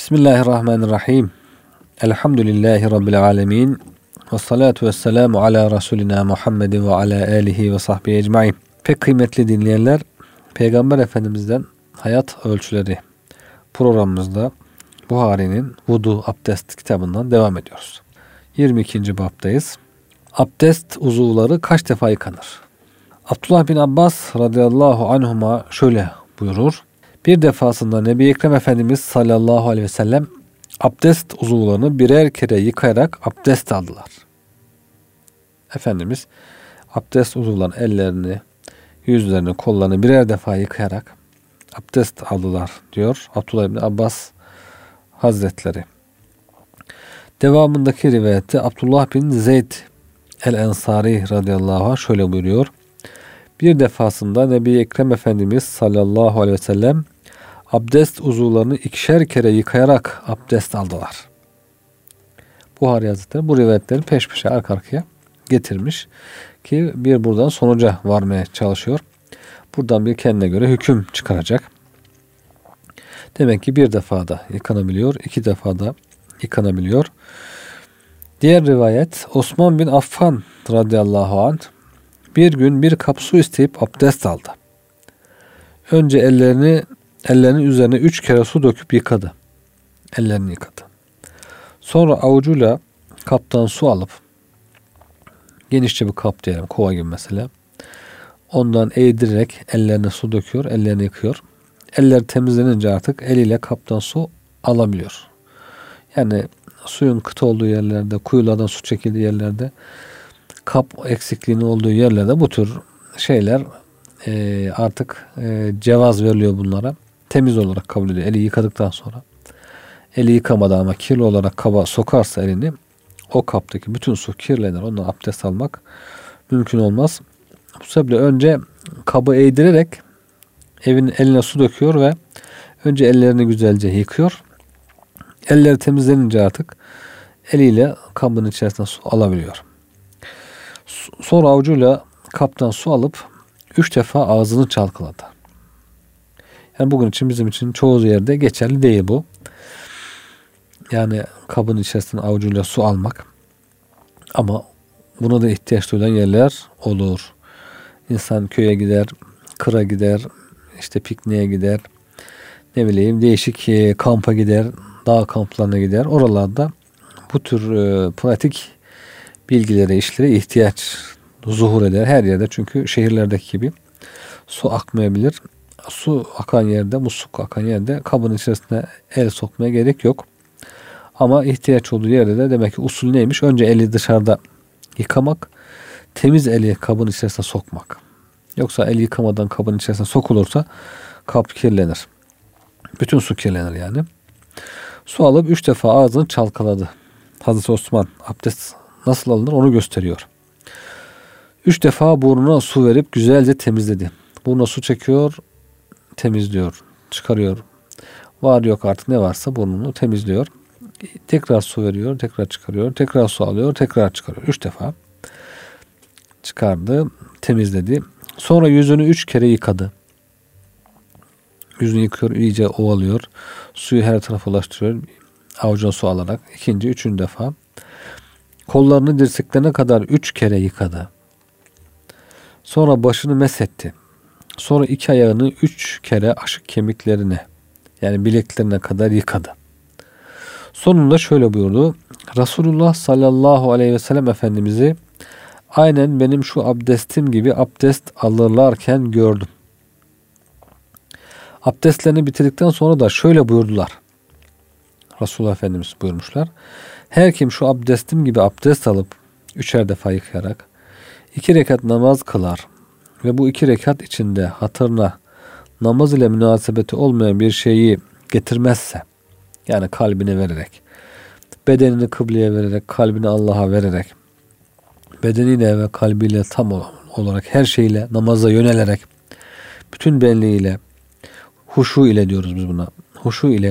Bismillahirrahmanirrahim. Elhamdülillahi Rabbil alemin. Ve salatu ve selamu ala Resulina Muhammedin ve ala alihi ve sahbihi ecmain. Pek kıymetli dinleyenler, Peygamber Efendimiz'den Hayat Ölçüleri programımızda Buhari'nin Vudu Abdest kitabından devam ediyoruz. 22. baptayız. Abdest uzuvları kaç defa yıkanır? Abdullah bin Abbas radıyallahu anhuma şöyle buyurur. Bir defasında Nebi Ekrem Efendimiz sallallahu aleyhi ve sellem abdest uzuvlarını birer kere yıkayarak abdest aldılar. Efendimiz abdest uzuvlarının ellerini, yüzlerini, kollarını birer defa yıkayarak abdest aldılar diyor Abdullah bin Abbas Hazretleri. Devamındaki rivayette Abdullah bin Zeyd el-Ensari radıyallahu anh şöyle buyuruyor. Bir defasında Nebi Ekrem Efendimiz sallallahu aleyhi ve sellem abdest uzuvlarını ikişer kere yıkayarak abdest aldılar. Buhari Hazretleri bu rivayetleri peş peşe arka arkaya getirmiş ki bir buradan sonuca varmaya çalışıyor. Buradan bir kendine göre hüküm çıkaracak. Demek ki bir defada yıkanabiliyor, iki defada yıkanabiliyor. Diğer rivayet Osman bin Affan radıyallahu anh bir gün bir kap su isteyip abdest aldı. Önce ellerinin üzerine 3 kere su döküp yıkadı. Ellerini yıkadı. Sonra avucuyla kaptan su alıp genişçe bir kap diyelim, kova gibi mesela. Ondan eğdirerek ellerine su döküyor, ellerini yıkıyor. Eller temizlenince artık eliyle kaptan su alabiliyor. Yani suyun kıt olduğu yerlerde, kuyulardan su çekildiği yerlerde, kap eksikliğinin olduğu yerlerde bu tür şeyler artık cevaz veriliyor bunlara. Temiz olarak kabul ediyor. Eli yıkadıktan sonra. Eli yıkamadan ama kirli olarak kaba sokarsa elini, o kaptaki bütün su kirlenir. Ondan abdest almak mümkün olmaz. Bu sebeple önce kabı eğdirerek eline su döküyor ve önce ellerini güzelce yıkıyor. Elleri temizlenince artık eliyle kabın içerisine su alabiliyor. Sonra avucuyla kaptan su alıp 3 defa ağzını çalkaladı. Yani bugün için bizim için çoğu yerde geçerli değil bu. Yani kabın içerisine avucuyla su almak. Ama buna da ihtiyaç duyulan yerler olur. İnsan köye gider, kıra gider, işte pikniğe gider, ne bileyim değişik kampa gider, dağ kamplarına gider. Oralarda bu tür pratik bilgilere, işlere ihtiyaç zuhur eder her yerde. Çünkü şehirlerdeki gibi su akmayabilir. Su akan yerde, musluk akan yerde kabın içerisine el sokmaya gerek yok. Ama ihtiyaç olduğu yerde de demek ki usul neymiş? Önce eli dışarıda yıkamak, temiz eli kabın içerisine sokmak. Yoksa el yıkamadan kabın içerisine sokulursa kap kirlenir. Bütün su kirlenir yani. Su alıp 3 defa ağzını çalkaladı. Hazreti Osman abdest nasıl alınır onu gösteriyor. 3 defa burnuna su verip güzelce temizledi. Burnuna su çekiyor, temizliyor, çıkarıyor. Var yok artık ne varsa burnunu temizliyor. Tekrar su veriyor, tekrar çıkarıyor, tekrar su alıyor, tekrar çıkarıyor. 3 defa çıkardı, temizledi. Sonra yüzünü 3 kere yıkadı. Yüzünü yıkıyor, iyice ovalıyor. Suyu her tarafa ulaştırıyor. Avucuna su alarak. 2. 3. defa. Kollarını dirseklerine kadar 3 kere yıkadı. Sonra başını mesetti. Sonra 2 ayağını 3 kere aşık kemiklerine, yani bileklerine kadar yıkadı. Sonunda şöyle buyurdu. Resulullah sallallahu aleyhi ve sellem Efendimiz'i aynen benim şu abdestim gibi abdest alırlarken gördüm. Abdestlerini bitirdikten sonra da şöyle buyurdular. Resulullah Efendimiz buyurmuşlar. Her kim şu abdestim gibi abdest alıp 3'er defa yıkayarak 2 rekat namaz kılar ve bu 2 rekat içinde hatırına namaz ile münasebeti olmayan bir şeyi getirmezse, yani kalbine vererek, bedenini kıbleye vererek, kalbini Allah'a vererek, bedeniyle ve kalbiyle tam olarak her şeyle namaza yönelerek, bütün benliğiyle, huşu ile diyoruz biz buna, huşu ile,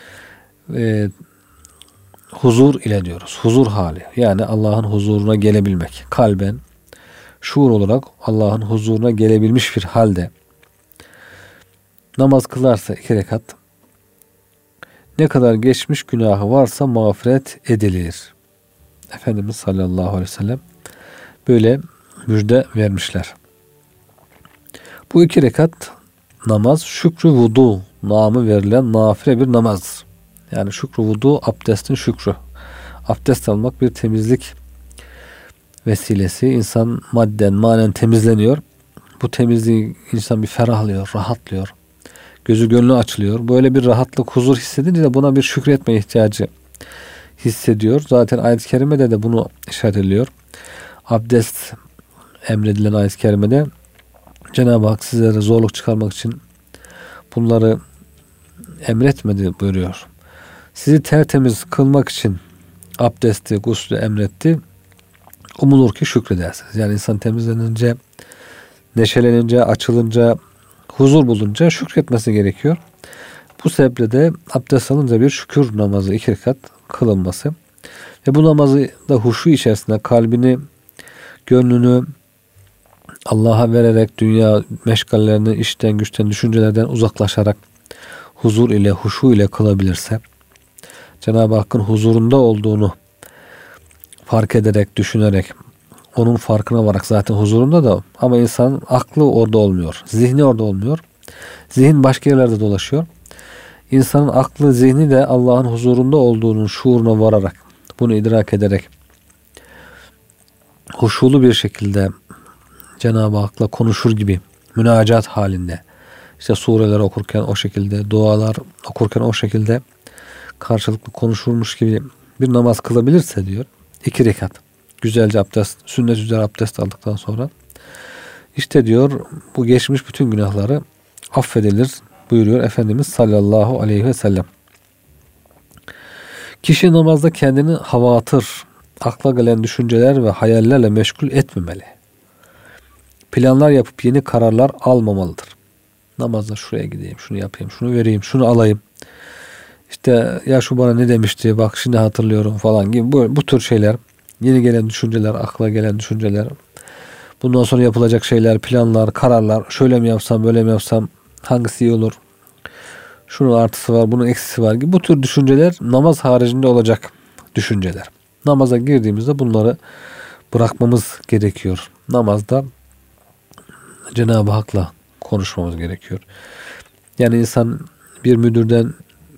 huzur ile diyoruz. Huzur hali. Yani Allah'ın huzuruna gelebilmek. Kalben, şuur olarak Allah'ın huzuruna gelebilmiş bir halde namaz kılarsa 2 rekat, Ne kadar geçmiş günahı varsa mağfiret edilir. Efendimiz sallallahu aleyhi ve sellem böyle müjde vermişler. Bu 2 rekat namaz şükrü vudu namı verilen nafile bir namazdır. Yani şükrü vudu abdestin şükrü. Abdest almak bir temizlik vesilesi. İnsan madden manen temizleniyor. Bu temizliği insan bir ferahlıyor, rahatlıyor. Gözü gönlü açılıyor. Böyle bir rahatlık, huzur hissedince de buna bir şükretme ihtiyacı hissediyor. Zaten ayet-i kerimede de bunu işaret ediliyor. Abdest emredilen ayet-i kerimede Cenab-ı Hak sizlere zorluk çıkarmak için bunları emretmedi buyuruyor. Sizi tertemiz kılmak için abdesti, guslü emretti. Umulur ki şükredersiniz. Yani insan temizlenince, neşelenince, açılınca, huzur bulunca şükretmesi gerekiyor. Bu sebeple de abdest alınca bir şükür namazı 2 rekat kılınması ve bu namazı da huşu içerisinde kalbini, gönlünü Allah'a vererek dünya meşgallerini, işten, güçten, düşüncelerden uzaklaşarak huzur ile, huşu ile kılabilirse, Cenab-ı Hakk'ın huzurunda olduğunu fark ederek, düşünerek, onun farkına vararak zaten huzurunda da ama insanın aklı orada olmuyor. Zihni orada olmuyor. Zihin başka yerlerde dolaşıyor. İnsanın aklı, zihni de Allah'ın huzurunda olduğunun şuuruna vararak, bunu idrak ederek huşulu bir şekilde Cenab-ı Hak'la konuşur gibi münacat halinde, işte sureler okurken o şekilde, dualar okurken o şekilde karşılıklı konuşulmuş gibi bir namaz kılabilirse diyor 2 rekat güzelce abdest, sünnet üzere abdest aldıktan sonra işte diyor bu geçmiş bütün günahları affedilir buyuruyor Efendimiz sallallahu aleyhi ve sellem. Kişi namazda kendini havatır, akla gelen düşünceler ve hayallerle meşgul etmemeli. Planlar yapıp yeni kararlar almamalıdır. Namazda şuraya gideyim, şunu yapayım, şunu vereyim, şunu alayım. İşte ya şu bana ne demişti, bak şimdi hatırlıyorum falan gibi bu tür şeyler, yeni gelen düşünceler, akla gelen düşünceler, bundan sonra yapılacak şeyler, planlar, kararlar, şöyle mi yapsam, böyle mi yapsam, hangisi iyi olur, şunun artısı var, bunun eksisi var gibi bu tür düşünceler namaz haricinde olacak düşünceler. Namaza girdiğimizde bunları bırakmamız gerekiyor. Namazda Cenab-ı Hak'la konuşmamız gerekiyor. Yani insan bir müdürden,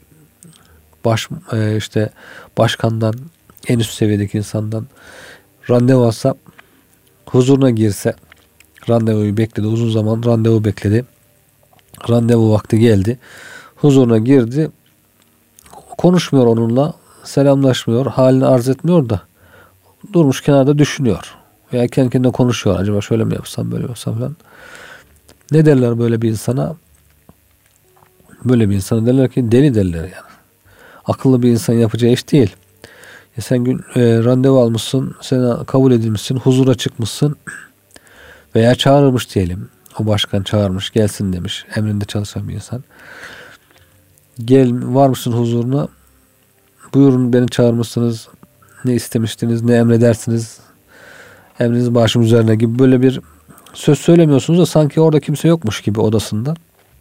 başkandan, en üst seviyedeki insandan randevu alsa, huzuruna girse, randevuyu bekledi, uzun zaman randevu bekledi. Randevu vakti geldi. Huzuruna girdi. Konuşmuyor onunla, selamlaşmıyor, halini arz etmiyor da durmuş kenarda düşünüyor. Veya kendi kendine konuşuyor. Acaba şöyle mi yapsam, böyle mi yapsam falan. Ne derler böyle bir insana? Böyle bir insana derler ki deli derler yani. Akıllı bir insan yapacağı iş değil. Sen randevu almışsın, sen kabul edilmişsin, huzura çıkmışsın veya çağırmış diyelim. O başkan çağırmış, gelsin demiş. Emrinde çalışan bir insan. Varmışsın huzuruna. Buyurun beni çağırmışsınız. Ne istemiştiniz, ne emredersiniz. Emriniz başım üzerine gibi böyle bir söz söylemiyorsunuz da sanki orada kimse yokmuş gibi odasında.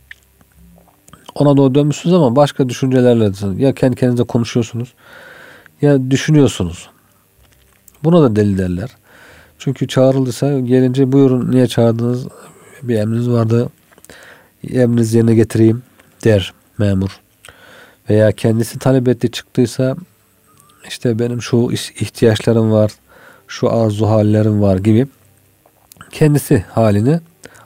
Ona doğru dönmüşsünüz ama başka düşüncelerle ya kendi kendinize konuşuyorsunuz ya düşünüyorsunuz. Buna da deli derler. Çünkü çağrıldıysa gelince buyurun niye çağırdınız? Bir emriniz vardı. Emrinizi yerine getireyim der memur. Veya kendisi talep etti çıktıysa işte benim şu ihtiyaçlarım var, şu arzu hallerim var gibi kendisi halini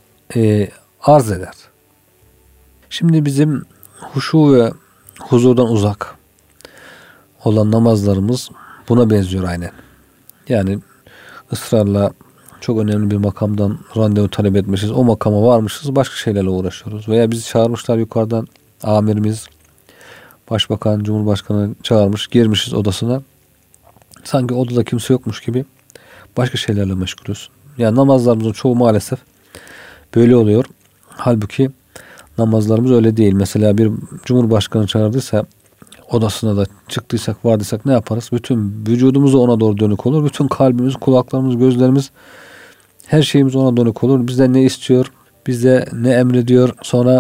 arz eder. Şimdi bizim huşu ve huzurdan uzak olan namazlarımız buna benziyor aynen. Yani ısrarla çok önemli bir makamdan randevu talep etmişiz. O makama varmışız. Başka şeylerle uğraşıyoruz. Veya bizi çağırmışlar yukarıdan. Amirimiz, başbakan, cumhurbaşkanı çağırmış. Girmişiz odasına. Sanki odada kimse yokmuş gibi başka şeylerle meşgulüz. Yani namazlarımızın çoğu maalesef böyle oluyor. Halbuki namazlarımız öyle değil. Mesela bir cumhurbaşkanı çağırdıysa odasına da çıktıysak, vardıysak ne yaparız? Bütün vücudumuz ona doğru dönük olur. Bütün kalbimiz, kulaklarımız, gözlerimiz, her şeyimiz ona dönük olur. Bizden ne istiyor? Bize ne emrediyor? Sonra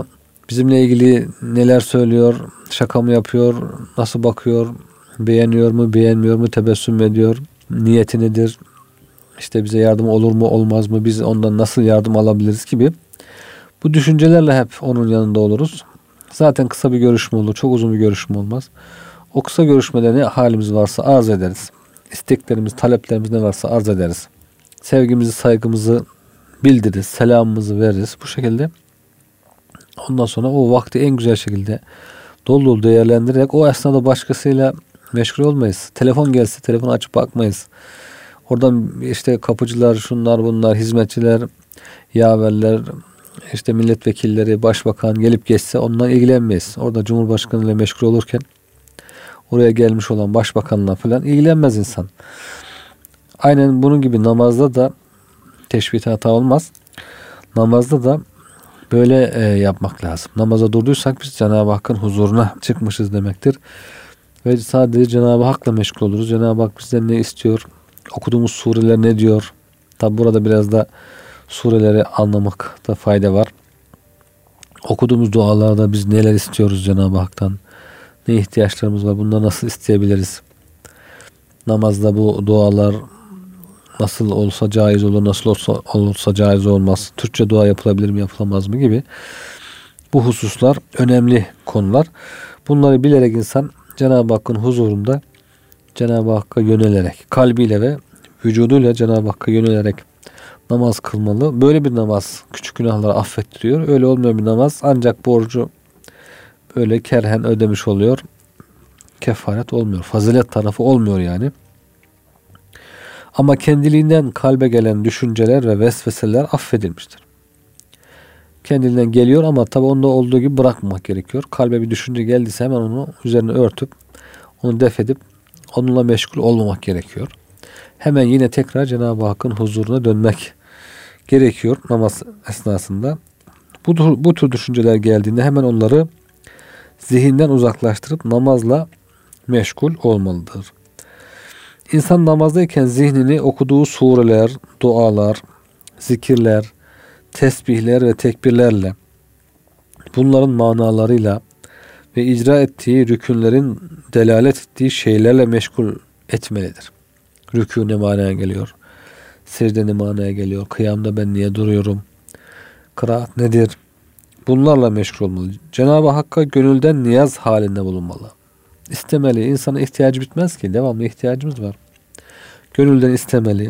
Bizimle ilgili neler söylüyor, şaka mı yapıyor, nasıl bakıyor, beğeniyor mu, beğenmiyor mu, tebessüm ediyor, niyeti nedir, işte bize yardım olur mu, olmaz mı, biz ondan nasıl yardım alabiliriz gibi. Bu düşüncelerle hep onun yanında oluruz. Zaten kısa bir görüşme olur, çok uzun bir görüşme olmaz. O kısa görüşmede ne halimiz varsa arz ederiz. İsteklerimiz, taleplerimiz ne varsa arz ederiz. Sevgimizi, saygımızı bildiririz, selamımızı veririz. Bu şekilde ondan sonra o vakti en güzel şekilde dolu dolu değerlendirerek o esnada başkasıyla meşgul olmayız. Telefon gelse telefonu açıp bakmayız. Oradan işte kapıcılar, şunlar bunlar, hizmetçiler, yaverler, işte milletvekilleri, başbakan gelip geçse ondan ilgilenmeyiz. Orada Cumhurbaşkanı ile meşgul olurken oraya gelmiş olan başbakanla falan ilgilenmez insan. Aynen bunun gibi namazda da teşbihte hata olmaz. Namazda da böyle yapmak lazım. Namaza durduysak biz Cenab-ı Hakk'ın huzuruna çıkmışız demektir. Ve sadece Cenab-ı Hak'la meşgul oluruz. Cenab-ı Hak bizden ne istiyor? Okuduğumuz sureler ne diyor? Tabi burada biraz da sureleri anlamakta fayda var. Okuduğumuz dualarda biz neler istiyoruz Cenab-ı Hak'tan? Ne ihtiyaçlarımız var? Bunları nasıl isteyebiliriz? Namazda bu dualar nasıl olsa caiz olur, nasıl olursa caiz olmaz. Türkçe dua yapılabilir mi, yapılamaz mı gibi. Bu hususlar önemli konular. Bunları bilerek insan Cenab-ı Hakk'ın huzurunda Cenab-ı Hakk'a yönelerek, kalbiyle ve vücuduyla Cenab-ı Hakk'a yönelerek namaz kılmalı. Böyle bir namaz küçük günahları affettiriyor. Öyle olmayan bir namaz ancak borcu öyle kerhen ödemiş oluyor. Kefaret olmuyor. Fazilet tarafı olmuyor yani. Ama kendiliğinden kalbe gelen düşünceler ve vesveseler affedilmiştir. Kendiliğinden geliyor ama tabi onda olduğu gibi bırakmamak gerekiyor. Kalbe bir düşünce geldiyse hemen onu üzerine örtüp, onu def edip, onunla meşgul olmamak gerekiyor. Hemen yine tekrar Cenab-ı Hakk'ın huzuruna dönmek gerekiyor namaz esnasında. Bu tür düşünceler geldiğinde hemen onları zihinden uzaklaştırıp namazla meşgul olmalıdır. İnsan namazdayken zihnini okuduğu sureler, dualar, zikirler, tesbihler ve tekbirlerle, bunların manalarıyla ve icra ettiği rükünlerin delalet ettiği şeylerle meşgul etmelidir. Rükû ne manaya geliyor? Secde ne manaya geliyor? Kıyamda ben niye duruyorum? Kıraat nedir? Bunlarla meşgul olmalı. Cenab-ı Hakk'a gönülden niyaz halinde bulunmalı. İstemeli. İnsana ihtiyacı bitmez ki. Devamlı ihtiyacımız var. Gönülden istemeli.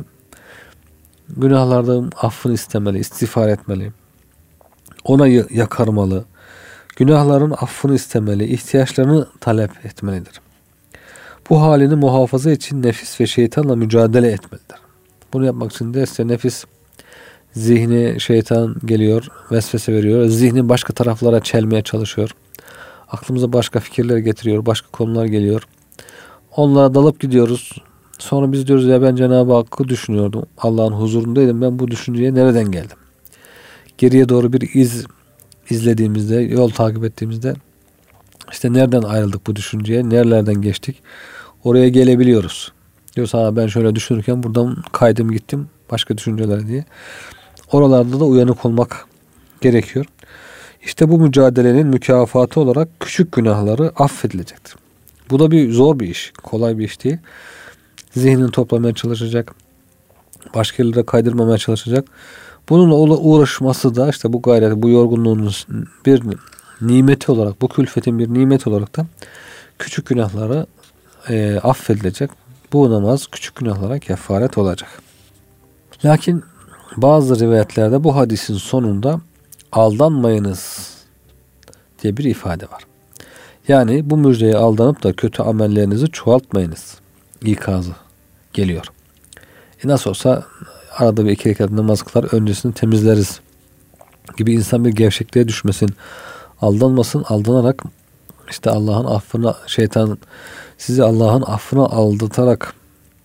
Günahlardan affını istemeli. İstiğfar etmeli. Ona yakarmalı. Günahların affını istemeli. İhtiyaçlarını talep etmelidir. Bu halini muhafaza için nefis ve şeytanla mücadele etmelidir. Bunu yapmak için de işte nefis, zihni şeytan geliyor, vesvese veriyor. Zihni başka taraflara çelmeye çalışıyor. Aklımıza başka fikirler getiriyor, başka konular geliyor. Onlara dalıp gidiyoruz. Sonra biz diyoruz ya ben Cenab-ı Hakk'ı düşünüyordum. Allah'ın huzurundaydım. Ben bu düşünceye nereden geldim? Geriye doğru bir izlediğimizde, yol takip ettiğimizde işte nereden ayrıldık bu düşünceye, nerelerden geçtik? Oraya gelebiliyoruz. Diyorsa ben şöyle düşünürken buradan kaydım gittim başka düşüncelere diye. Oralarda da uyanık olmak gerekiyor. İşte bu mücadelenin mükafatı olarak küçük günahları affedilecektir. Bu da zor bir iş. Kolay bir iş değil. Zihnini toplamaya çalışacak. Başka yerlere kaydırmamaya çalışacak. Bununla uğraşması da işte bu gayret, bu yorgunluğun bir nimeti olarak, bu külfetin bir nimeti olarak da küçük günahları affedilecek. Bu namaz küçük günahlara kefaret olacak. Lakin bazı rivayetlerde bu hadisin sonunda aldanmayınız diye bir ifade var. Yani bu müjdeye aldanıp da kötü amellerinizi çoğaltmayınız ikazı geliyor. Nasıl olsa arada bir iki rekat namaz kılar öncesini temizleriz gibi insan bir gevşekliğe düşmesin. Aldanmasın, aldanarak işte Allah'ın affına, şeytan sizi Allah'ın affına aldatarak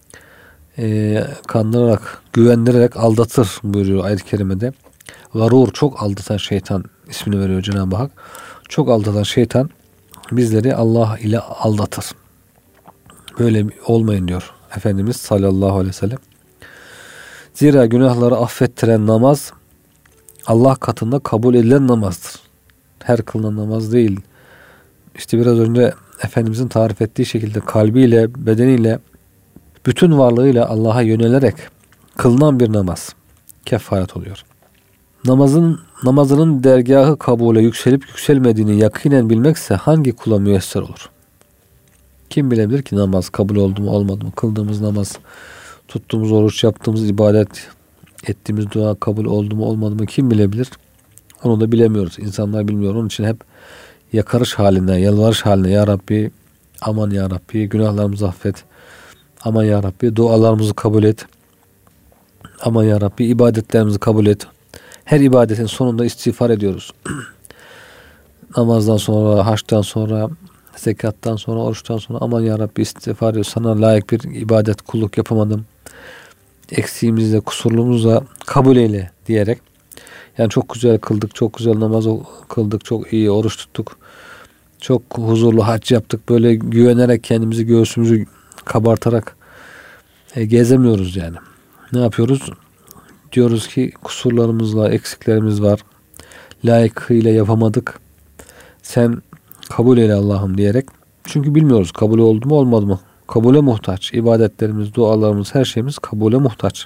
kandırarak, güvendirerek aldatır buyuruyor ayet-i kerimede. Garur, çok aldatan şeytan ismini veriyor Cenab-ı Hak. Çok aldatan şeytan bizleri Allah ile aldatır. Böyle olmayın diyor Efendimiz sallallahu aleyhi ve sellem. Zira günahları affettiren namaz Allah katında kabul edilen namazdır. her kılınan namaz değil. İşte biraz önce Efendimizin tarif ettiği şekilde kalbiyle, bedeniyle, bütün varlığıyla Allah'a yönelerek kılınan bir namaz kefaret oluyor. Namazının dergahı kabule yükselip yükselmediğini yakinen bilmekse hangi kula müyesser olur? Kim bilebilir ki namaz kabul oldu mu olmadı mı? Kıldığımız namaz, tuttuğumuz oruç, yaptığımız ibadet, ettiğimiz dua kabul oldu mu olmadı mı? Kim bilebilir? Onu da bilemiyoruz. İnsanlar bilmiyor. Onun için hep yakarış haline, yalvarış haline. Ya Rabbi, aman ya Rabbi, günahlarımızı affet. Aman ya Rabbi, dualarımızı kabul et. Aman ya Rabbi, ibadetlerimizi kabul et. Her ibadetin sonunda istiğfar ediyoruz. Namazdan sonra, haçtan sonra, zekattan sonra, oruçtan sonra aman ya Rabbi istiğfar ediyoruz. Sana layık bir ibadet, kulluk yapamadım. Eksiğimizle, kusurluğumuzla kabul eyle diyerek. Yani çok güzel kıldık, çok güzel namaz kıldık, çok iyi oruç tuttuk. Çok huzurlu hac yaptık. Böyle güvenerek kendimizi, göğsümüzü kabartarak gezemiyoruz yani. Ne yapıyoruz? Diyoruz ki kusurlarımızla, eksiklerimiz var. Layıkıyla yapamadık. Sen kabul eyle Allah'ım diyerek. Çünkü bilmiyoruz kabul oldu mu olmadı mı. Kabule muhtaç. İbadetlerimiz, dualarımız, her şeyimiz kabule muhtaç.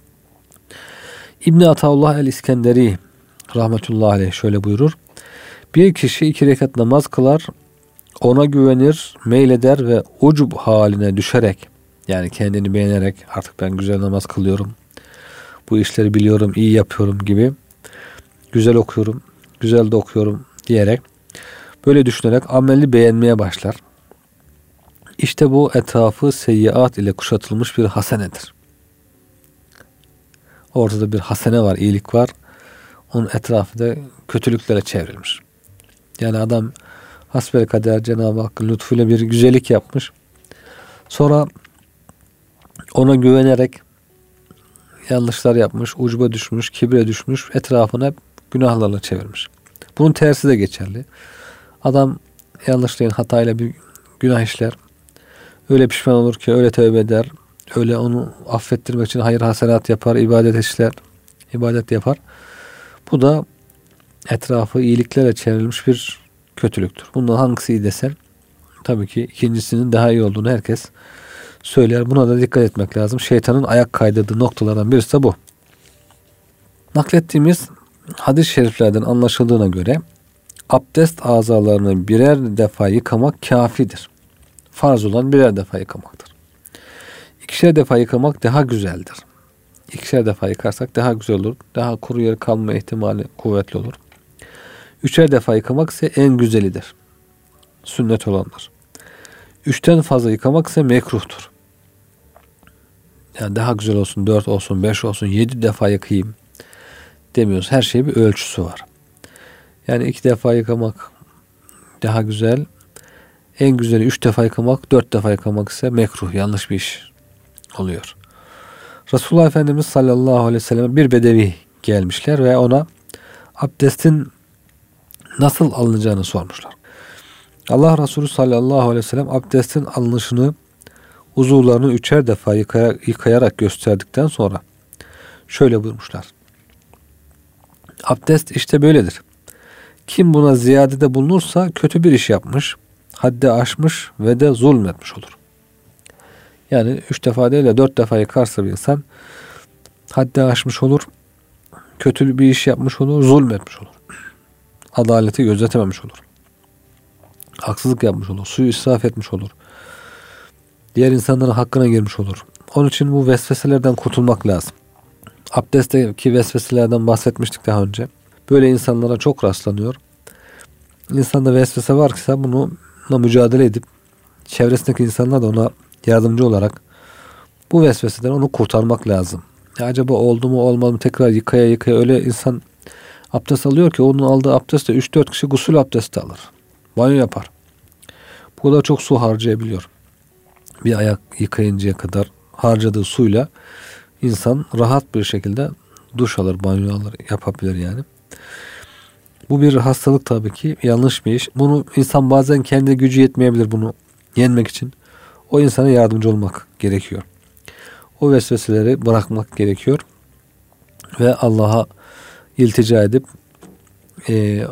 İbn Ataullah el-İskenderi rahmetullahi aleyh şöyle buyurur. Bir kişi 2 rekat namaz kılar, ona güvenir, meyleder ve ucub haline düşerek, yani kendini beğenerek artık ben güzel namaz kılıyorum, bu işleri biliyorum, iyi yapıyorum gibi, güzel okuyorum, güzel de okuyorum diyerek, böyle düşünerek ameli beğenmeye başlar. İşte bu etrafı seyyiat ile kuşatılmış bir hasenedir. Ortada bir hasene var, iyilik var. Onun etrafı da kötülüklere çevrilmiş. Yani adam hasbelkader Cenab-ı Hakk'ın lütfuyla bir güzellik yapmış. Sonra ona güvenerek yanlışlar yapmış, ucuba düşmüş, kibre düşmüş, etrafını hep günahlarla çevirmiş. Bunun tersi de geçerli. Adam yanlışlayın, hatayla bir günah işler. Öyle pişman olur ki öyle tövbe eder. Öyle onu affettirmek için hayır hasenat yapar, ibadet işler, ibadet yapar. Bu da etrafı iyiliklerle çevrilmiş bir kötülüktür. Bundan hangisi iyi desen tabii ki ikincisinin daha iyi olduğunu herkes söyler. Buna da dikkat etmek lazım. Şeytanın ayak kaydırdığı noktalardan birisi de bu. Naklettiğimiz hadis-i şeriflerden anlaşıldığına göre abdest azalarını birer defa yıkamak kafidir. Farz olan birer defa yıkamaktır. 2'şer defa yıkamak daha güzeldir. 2'şer defa yıkarsak daha güzel olur. Daha kuru yer kalma ihtimali kuvvetli olur. 3'er defa yıkamak ise en güzelidir. Sünnet olanlar. 3'ten fazla yıkamak ise mekruhtur. Yani daha güzel olsun, 4 olsun, 5 olsun, 7 defa yıkayayım demiyoruz. Her şeyin bir ölçüsü var. Yani 2 defa yıkamak daha güzel. En güzeli 3 defa yıkamak, 4 defa yıkamak ise mekruh, yanlış bir iş oluyor. Resulullah Efendimiz sallallahu aleyhi ve sellem bir bedevi gelmişler ve ona abdestin nasıl alınacağını sormuşlar. Allah Resulü sallallahu aleyhi ve sellem abdestin alınışını, uzuvlarını 3'er defa yıkayarak gösterdikten sonra şöyle buyurmuşlar. Abdest işte böyledir. Kim buna ziyadede bulunursa kötü bir iş yapmış, haddi aşmış ve de zulmetmiş olur. Yani 3 defa değil de 4 defa yıkarsa bir insan haddi aşmış olur, kötü bir iş yapmış olur, zulmetmiş olur. Adaleti gözetememiş olur. Haksızlık yapmış olur, suyu israf etmiş olur. Diğer insanların hakkına girmiş olur. Onun için bu vesveselerden kurtulmak lazım. Abdestteki vesveselerden bahsetmiştik daha önce. Böyle insanlara çok rastlanıyor. İnsanda vesvese varsa bununla mücadele edip çevresindeki insanlar da ona yardımcı olarak bu vesveseden onu kurtarmak lazım. Ya acaba oldu mu olmadı mı tekrar yıkaya öyle insan abdest alıyor ki onun aldığı abdestle 3-4 kişi gusül abdesti alır. Banyo yapar. Bu kadar çok su harcayabiliyor. Bir ayak yıkayıncaya kadar harcadığı suyla insan rahat bir şekilde duş alır, banyo alır, yapabilir yani. Bu bir hastalık tabii ki, yanlış bir iş. Bunu insan bazen kendi gücü yetmeyebilir bunu yenmek için. O insana yardımcı olmak gerekiyor. O vesveseleri bırakmak gerekiyor. Ve Allah'a iltica edip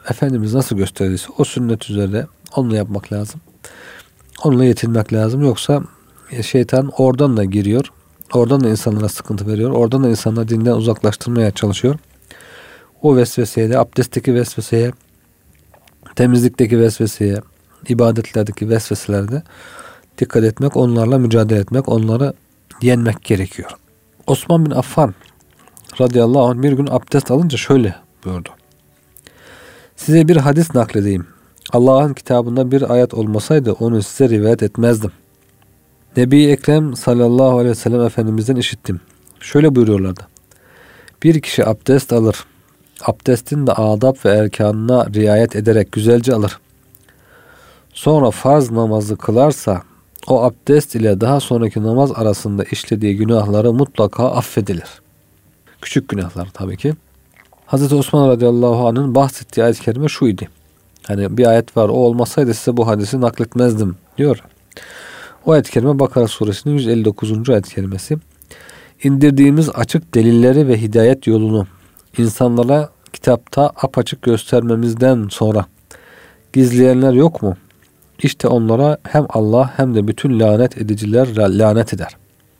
Efendimiz nasıl gösterdiyse o sünnet üzere onunla yapmak lazım. Onunla yetinmek lazım. Yoksa şeytan oradan da giriyor. Oradan da insanlara sıkıntı veriyor. Oradan da insanları dinden uzaklaştırmaya çalışıyor. O vesveseye de, abdestteki vesveseye, temizlikteki vesveseye, ibadetlerdeki vesveselerde dikkat etmek, onlarla mücadele etmek, onları yenmek gerekiyor. Osman bin Affan radıyallahu anh bir gün abdest alınca şöyle buyurdu. Size bir hadis nakledeyim. Allah'ın kitabında bir ayet olmasaydı onu size rivayet etmezdim. Nebi Ekrem sallallahu aleyhi ve sellem Efendimiz'den işittim. Şöyle buyuruyorlardı. Bir kişi abdest alır. Abdestin de adab ve erkanına riayet ederek güzelce alır. Sonra farz namazı kılarsa o abdest ile daha sonraki namaz arasında işlediği günahları mutlaka affedilir. Küçük günahlar tabii ki. Hazreti Osman radıyallahu anh'ın bahsettiği ayet-i kerime şuydu. Hani bir ayet var, o olmasaydı size bu hadisi nakletmezdim diyor. O ayet-i kerime Bakara suresinin 159. ayet-i kerimesi. İndirdiğimiz açık delilleri ve hidayet yolunu insanlara kitapta apaçık göstermemizden sonra gizleyenler yok mu? İşte onlara hem Allah hem de bütün lanet ediciler lanet eder.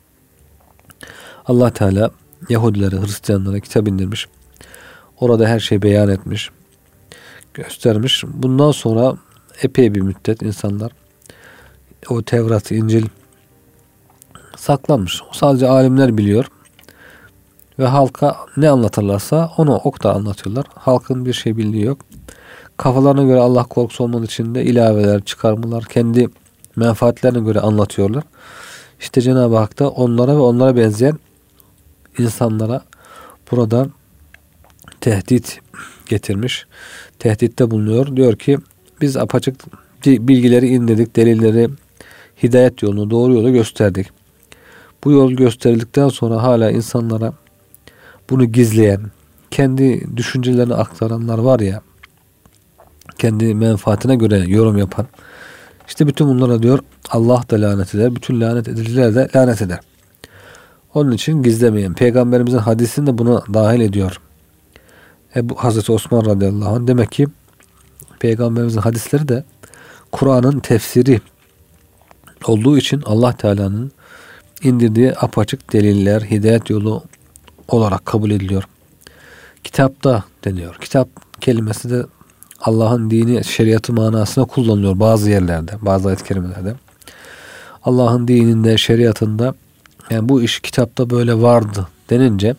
Allah Teala Yahudilere, Hristiyanlara kitap indirmiş. Orada her şeyi beyan etmiş, göstermiş. Bundan sonra epey bir müddet insanlar o Tevrat, İncil saklanmış. Sadece alimler biliyor. Ve halka ne anlatırlarsa onu okta anlatıyorlar. Halkın bir şey bildiği yok. Kafalarına göre Allah korkusu olmadığı için de ilaveler, çıkarmalar, kendi menfaatlerine göre anlatıyorlar. İşte Cenab-ı Hak da onlara ve onlara benzeyen insanlara burada tehdit getirmiş. Tehditte bulunuyor. Diyor ki biz apaçık bilgileri indirdik, delilleri, hidayet yolunu, doğru yolu gösterdik. Bu yol gösterildikten sonra hala insanlara bunu gizleyen, kendi düşüncelerini aktaranlar var ya, kendi menfaatine göre yorum yapan, işte bütün bunlara diyor Allah da lanet eder, bütün lanet ediciler de lanet eder. Onun için gizlemeyin. Peygamberimizin hadisini de buna dahil ediyor. Hazreti Osman radıyallahu anh demek ki Peygamberimizin hadisleri de Kur'an'ın tefsiri olduğu için Allah Teala'nın indirdiği apaçık deliller, hidayet yolu olarak kabul ediliyor. Kitapta deniyor. Kitap kelimesi de Allah'ın dini, şeriatı manasına kullanılıyor bazı yerlerde, bazı ayet-i kerimelerde. Allah'ın dininde, şeriatında yani bu iş kitapta böyle vardı denince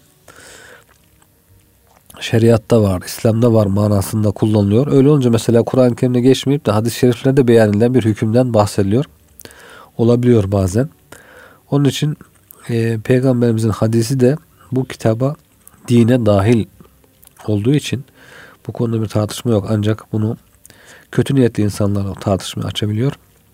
şeriatta var, İslam'da var manasında kullanılıyor. Öyle olunca mesela Kur'an-ı Kerim'de geçmeyip de hadis-i şeriflerde beyan edilen bir hükümden bahsediliyor. Olabiliyor bazen. Onun için Peygamberimizin hadisi de bu kitaba, dine dahil olduğu için bu konuda bir tartışma yok. Ancak bunu kötü niyetli insanlar o tartışmayı açabiliyor.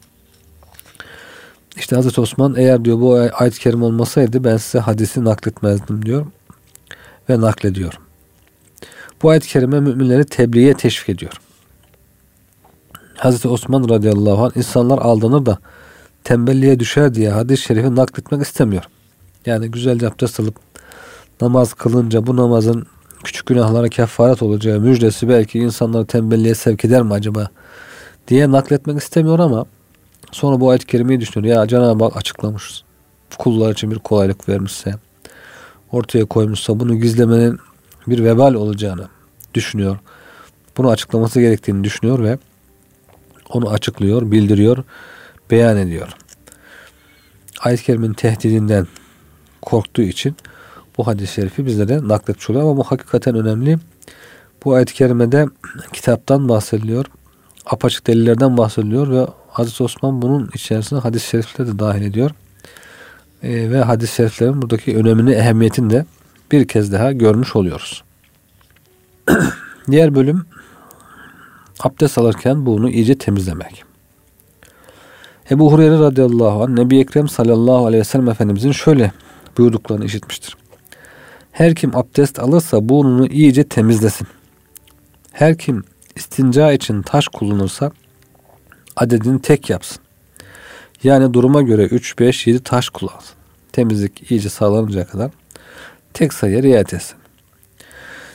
İşte Hazreti Osman eğer diyor bu ayet-i kerim olmasaydı ben size hadisi nakletmezdim diyor ve naklediyor. Bu ayet-i kerime müminleri tebliğe teşvik ediyor. Hazreti Osman radıyallahu anh insanlar aldanır da tembelliğe düşer diye hadis-i şerifi nakletmek istemiyor. Yani güzelce abdest alıp namaz kılınca bu namazın küçük günahlara kefaret olacağı müjdesi belki insanları tembelliğe sevk eder mi acaba diye nakletmek istemiyor ama sonra bu ayet-i kerimeyi düşünüyor. Ya Cenab-ı Hak açıklamış. Kullar için bir kolaylık vermişse, ortaya koymuşsa bunu gizlemenin bir vebal olacağını düşünüyor. Bunu açıklaması gerektiğini düşünüyor ve onu açıklıyor, bildiriyor, beyan ediyor. Ayet-i kerimenin tehdidinden korktuğu için bu hadis-i şerifi bizlere nakletmiş oluyor ama bu hakikaten önemli. Bu ayet-i kerimede kitaptan bahsediliyor, apaçık delillerden bahsediliyor ve Hazreti Osman bunun içerisine hadis-i şerifleri de dahil ediyor. Ve hadis-i şeriflerin buradaki önemini, ehemmiyetini de bir kez daha görmüş oluyoruz. Diğer bölüm abdest alırken bunu iyice temizlemek. Ebu Hureyre radıyallahu anh Nebi Ekrem sallallahu aleyhi ve sellem Efendimizin şöyle buyurduklarını işitmiştir. Her kim abdest alırsa burnunu iyice temizlesin. Her kim istinca için taş kullanırsa adedini tek yapsın. Yani duruma göre 3, 5, 7 taş kullansın. Temizlik iyice sağlanıncaya kadar tek sayıya riayet etsin.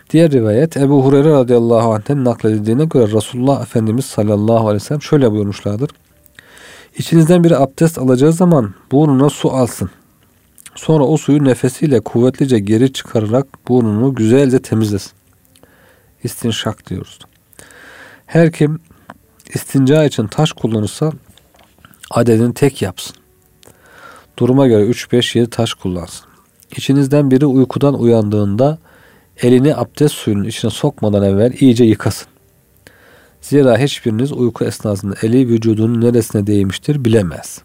Diğer rivayet Ebu Hureyre radıyallahu anh'ten nakledildiğine göre Resulullah Efendimiz sallallahu aleyhi ve sellem şöyle buyurmuşlardır. İçinizden biri abdest alacağı zaman burnuna su alsın. Sonra o suyu nefesiyle kuvvetlice geri çıkararak burnunu güzelce temizlesin. İstinşak diyoruz. Her kim istinca için taş kullanırsa adedini tek yapsın. Duruma göre 3, 5, 7 taş kullansın. İçinizden biri uykudan uyandığında elini abdest suyunun içine sokmadan evvel iyice yıkasın. Zira hiçbiriniz uyku esnasında eli vücudunun neresine değmiştir bilemez.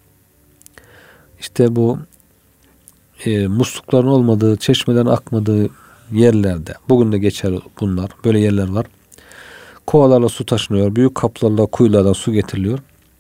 İşte bu muslukların olmadığı, çeşmelerin akmadığı yerlerde, bugün de geçer bunlar, böyle yerler var. Kovalarla su taşınıyor, büyük kaplarla, kuyulardan su getiriliyor.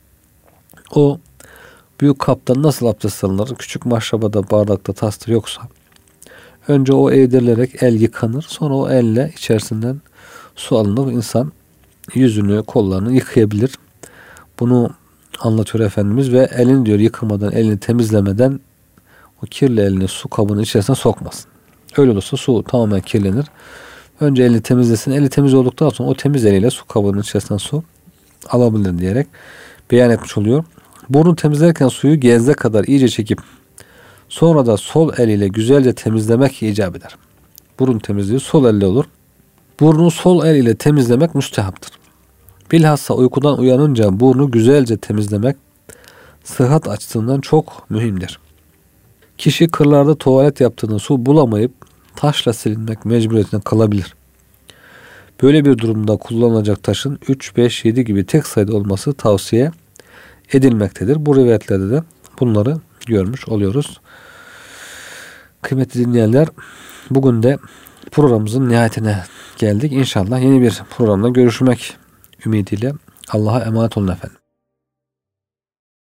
O büyük kaptan nasıl abdest alınır? Küçük maşrabada, bardakta, tasta yoksa önce o eğdirilerek el yıkanır. Sonra o elle içerisinden su alınır. İnsan yüzünü, kollarını yıkayabilir. Bunu anlatıyor Efendimiz ve elini diyor yıkamadan, elini temizlemeden o kirli elini su kabının içerisine sokmasın. Öyle olursa su tamamen kirlenir. Önce elini temizlesin. Eli temiz olduktan sonra o temiz eliyle su kabının içerisinden su alabilir diyerek beyan etmiş oluyor. Burnu temizlerken suyu genze kadar iyice çekip sonra da sol eliyle güzelce temizlemek icap eder. Burun temizliği sol elle olur. Burnu sol el ile temizlemek müstehaptır. Bilhassa uykudan uyanınca burnu güzelce temizlemek sıhhat açısından çok mühimdir. Kişi kırlarda tuvalet yaptığında su bulamayıp taşla silinmek mecburiyetinde kalabilir. Böyle bir durumda kullanılacak taşın 3, 5, 7 gibi tek sayıda olması tavsiye edilmektedir. Bu rivayetlerde de bunları görmüş oluyoruz. Kıymetli dinleyenler, bugün de programımızın nihayetine geldik. İnşallah yeni bir programda görüşmek ümidiyle Allah'a emanet olun efendim.